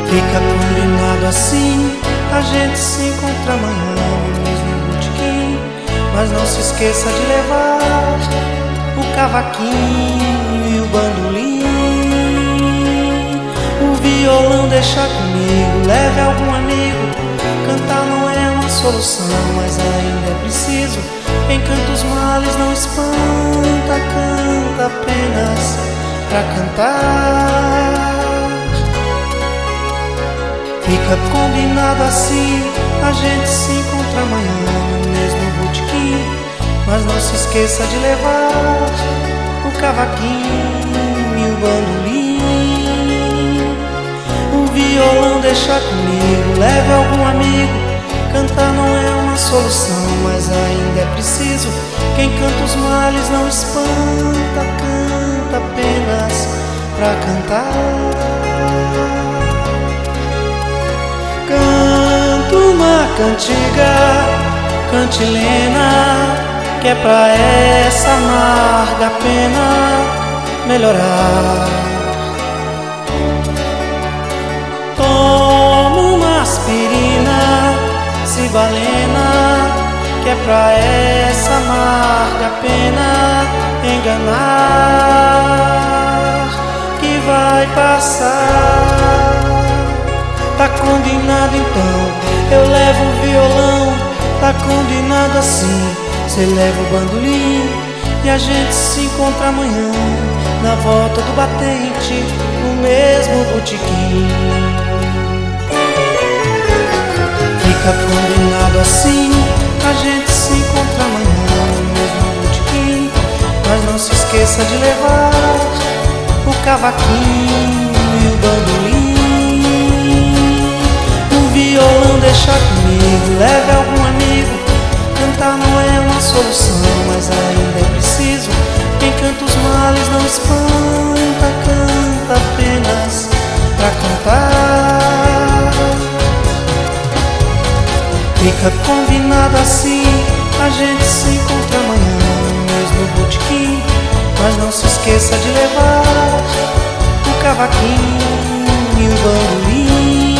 Fica combinado assim, a gente se encontra amanhã no mesmo botequim. Mas não se esqueça de levar o cavaquinho e o bandolim. O violão deixa comigo, leve algum amigo. Cantar não é uma solução, mas ainda é preciso. Quem canta os males não espanta, canta apenas pra cantar. Fica combinado assim, a gente se encontra amanhã no mesmo botequim. Mas não se esqueça de levar o cavaquinho e o bandolim. O violão deixa comigo, leve algum amigo. Cantar não é uma solução, mas ainda é preciso. Quem canta os males não espanta, canta apenas pra cantar. Canto uma cantiga, cantilena, que é pra essa amarga pena melhorar. Tomo uma aspirina, cibalena, que é pra essa amarga pena enganar, que vai passar. Tá combinado então, eu levo o violão. Tá combinado assim, cê leva o bandolim. E a gente se encontra amanhã na volta do batente, no mesmo botequim. Fica combinado assim, a gente se encontra amanhã no mesmo botequim. Mas não se esqueça de levar o cavaquinho e o bandolim. O violão deixa comigo, leve algum amigo. Cantar não é uma solução, mas ainda é preciso. Quem canta os males não espanta, canta apenas pra cantar. Fica combinado assim, a gente se encontra amanhã no mesmo botequim. Mas não se esqueça de levar o cavaquinho e o bandolim.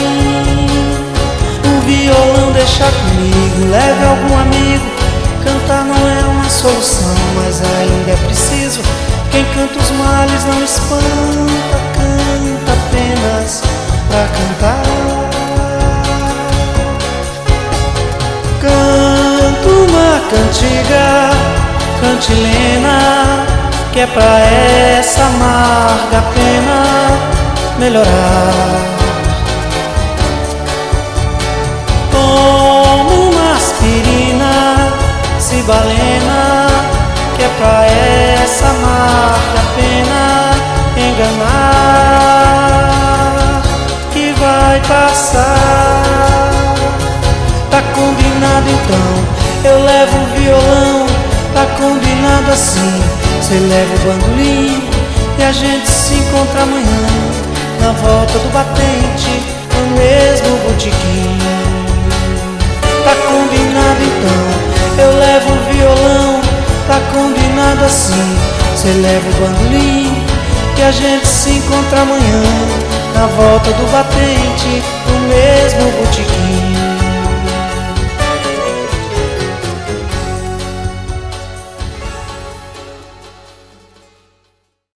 O violão deixa comigo, leve algum amigo. Cantar não é uma solução, mas ainda é preciso. Quem canta os males não espanta, canta apenas pra cantar. Canto uma cantiga, cantilena, que é pra essa amarga pena melhorar. Tomo uma aspirina, cibalena, que é pra essa amarga pena enganar, que vai passar. Tá combinado então, eu levo o violão. Tá combinado assim, cê leva o bandolim. E a gente se encontra amanhã na volta do batente, no mesmo botequim. Tá combinado então, eu levo o violão. Tá combinado assim, cê leva o bandolim. E a gente se encontra amanhã na volta do batente, no mesmo botequim.